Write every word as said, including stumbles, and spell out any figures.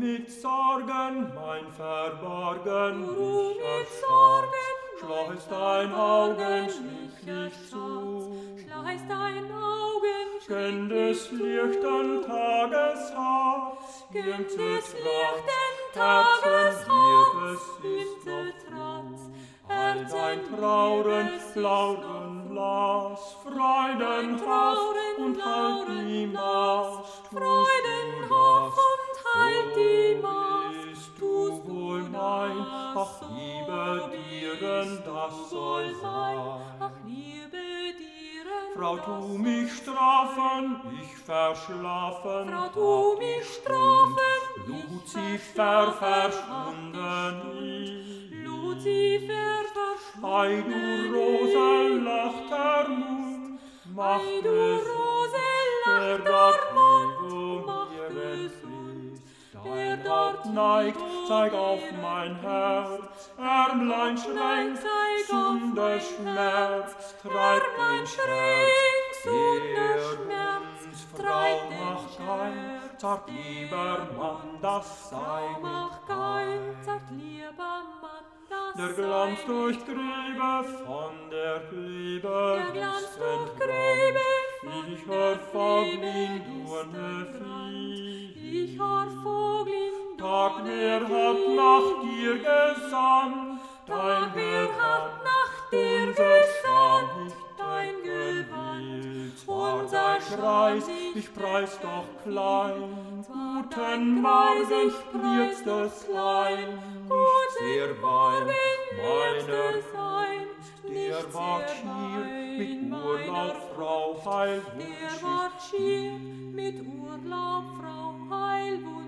mit Sorgen mein Verborgen Du mich mit erstarrst, Sorgen schleust dein Augen schrecklich zu. Schleiß dein Augen Gönn des lichten Tages Herz, Gönn ihm zu des Trotz, lichten Tages Herzen, Herz, liebes ihm ist zu noch Trotz, du. All dein Herzen, Trauren, liebes ist Lauden, noch Lass, Dein Freudenhaft Trauren, und halt die Lauden, Mast, tust du Freudenhaft das, und halt die so Mast, bist tust du du wohl das, mein, ach so liebe Dieren, bist das du soll wohl mein, ach sein. liebe Dieren, Frau, das tu soll mich sein. strafen, ich verschlafen, Frau, hab tu die mich Stund, strafen, ich Luzifer verschlafen, hab die verschwunden Stund. ist. Luzifer Ei, du verschwunden Rose, ist. lacht der Mund, mach Ei, du gesund, Rose, wer lacht dort der lieb Mund, um mach ihren gesund, Fries. wer Dein dort Haupt neigt, lieb zeig um auf ihren mein Fries. Herz, Ärmlein Haupt neigt, schwenkt, zeig auf Sunde mein Schmerz, Herz. treibt Ärmlein den schwenkt, Scherz, Sunde der Schmerz, uns Frau treibt den macht geil, Scherz. zart lieber Mann, das sei Frau macht mit geil, Heil. sagt lieber Mann, das Der sei Glanz mit durchgrübe von der Liebe Der Glanz ist durchgrübe entbrannt. von Ich hör der Vogelin Liebe ist durne entbrannt. Flieh. Ich hör Vogelin Tag, wer durne hat Flieh. nach dir gesandt, dein Tag, wer hat Gewand, nach dir unser Scham gesandt, nicht dein decken Gewand, will. Zwar unser dein Scham Preis, nicht ich preis decken doch will. klein, Zwar guten dein Preis, Morgen, ich preis liebstes doch Lein, klein. nicht Guten sehr Morgen, wein, meiner liebstes Ein, der nicht ward sehr schier mit wein, Urlaub, meiner Frau Der Heilwunsch ward ist schier die. mit Urlaub, Frau Heilwunsch